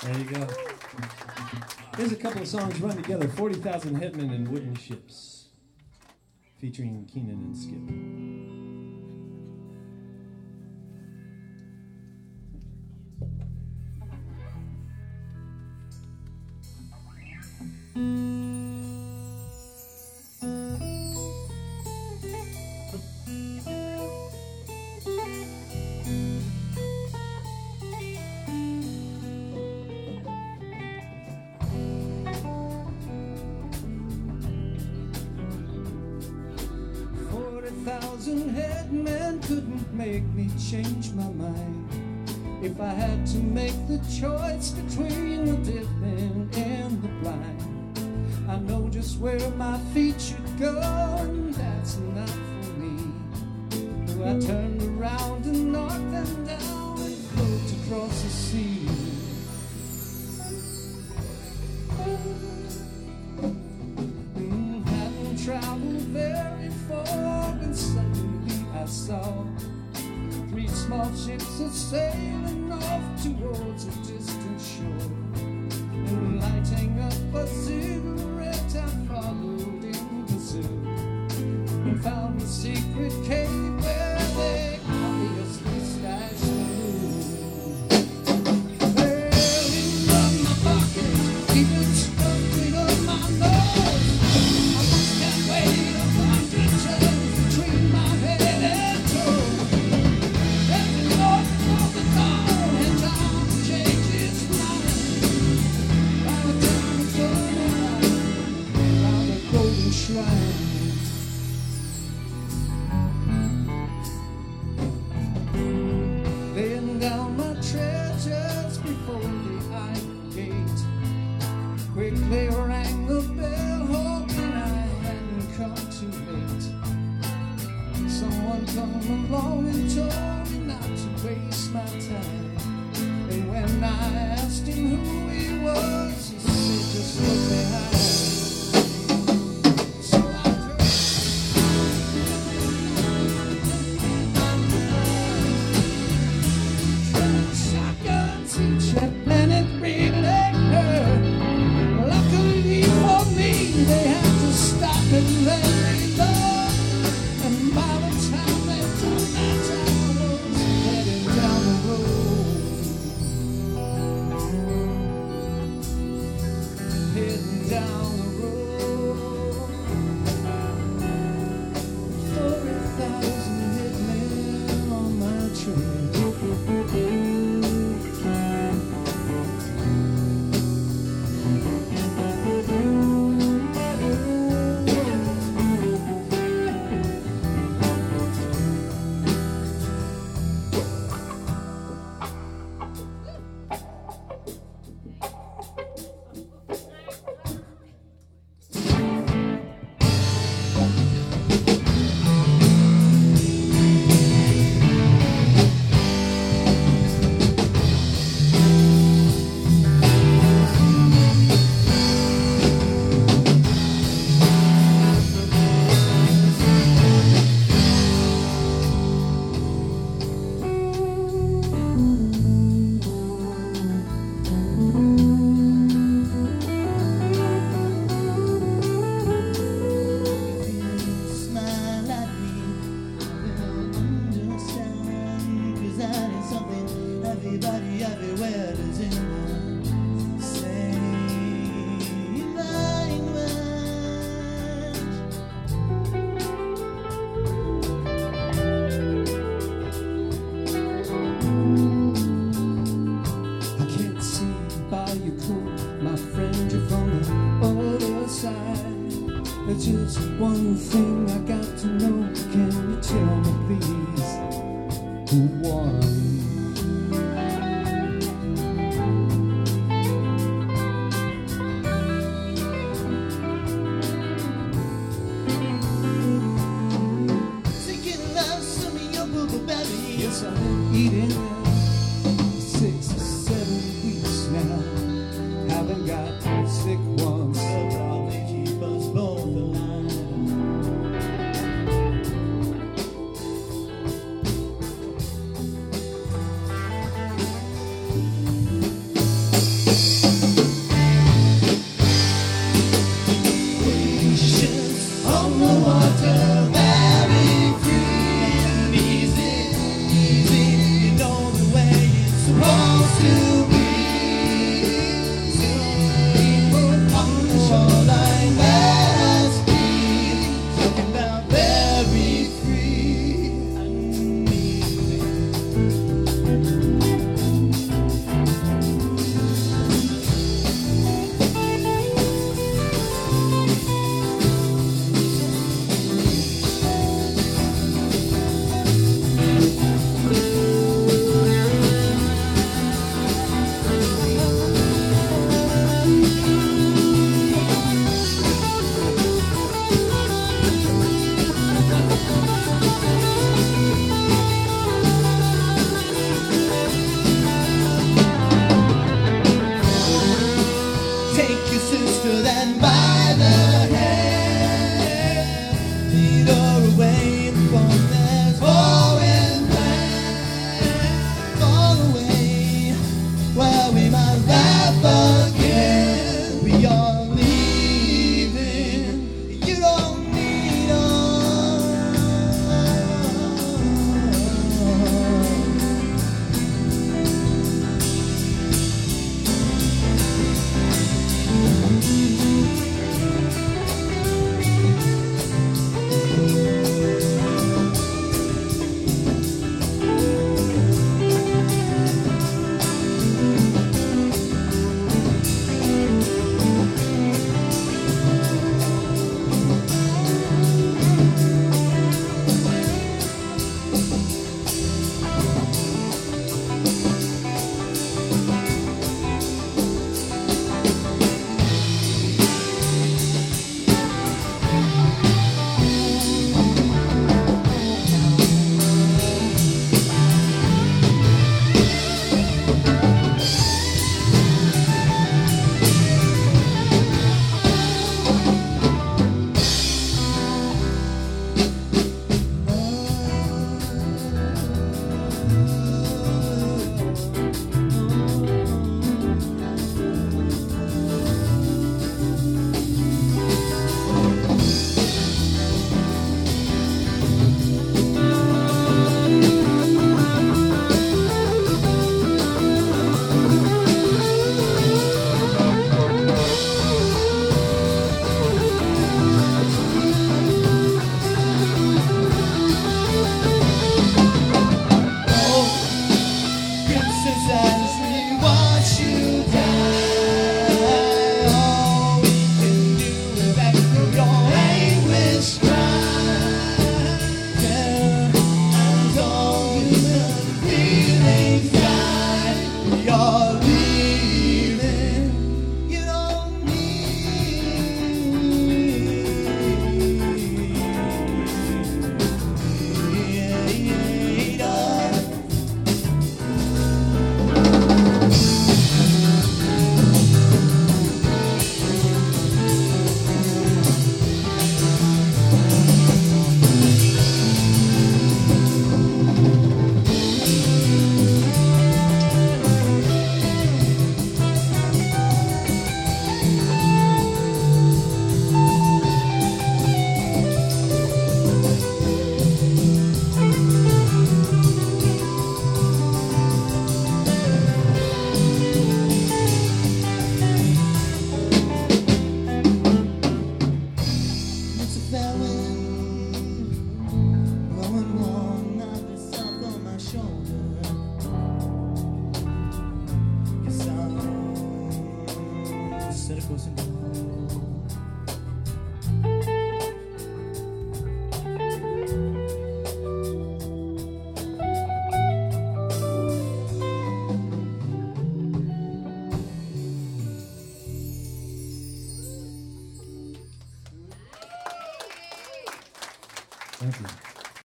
There you go. Here's a couple of songs run together. 40,000 Hitmen and Wooden Ships, featuring Keenan and Skip. Change my mind if I had to make the choice between the dipping and the blind. I know just where my feet should go, and that's enough for me. So I turned around and north and down and float across the sea. Hadn't traveled very far when suddenly I saw three small ships are sailing off towards a distant shore. And lighting up a cigarette, I followed in pursuit and found the secret cave where they obviously stashed the moon. Well, in my pocket, even stuffed up my nose. I just can't wait 100 turns between my head and toes. Laying down my treasures before the iron gate. Quickly rang the bell, hoping I hadn't come too late. Someone come along and told me not to waste my time. And when I asked him who he was, he said, just look behind. And it really hurt. Luckily for me, they had to stop and let me go. And by the time they done that, I was heading down the road. Heading down the road. 40,000 hitmen on my train. There's just one thing I got to know. Can you tell me please who won? Thinking love, some of your boo-boo baby. Yes, I've been eating it 6 or 7 weeks now. Haven't got sick once. Probably keep us both alive. to be. On the shoreline, let us be. Talking about very free and easy. Take your sister then by the hand, lead her away from this foreign land, far away where we might laugh again. We are leaving, you don't need us. As we watch you die, all we can do is echo your anguish cry. Yeah, and all human feelings die. We are leaving. You don't need us. It's a fair wind, blowing warm, not the soft on my shoulder. 'Cause I'm cynical and Thank you.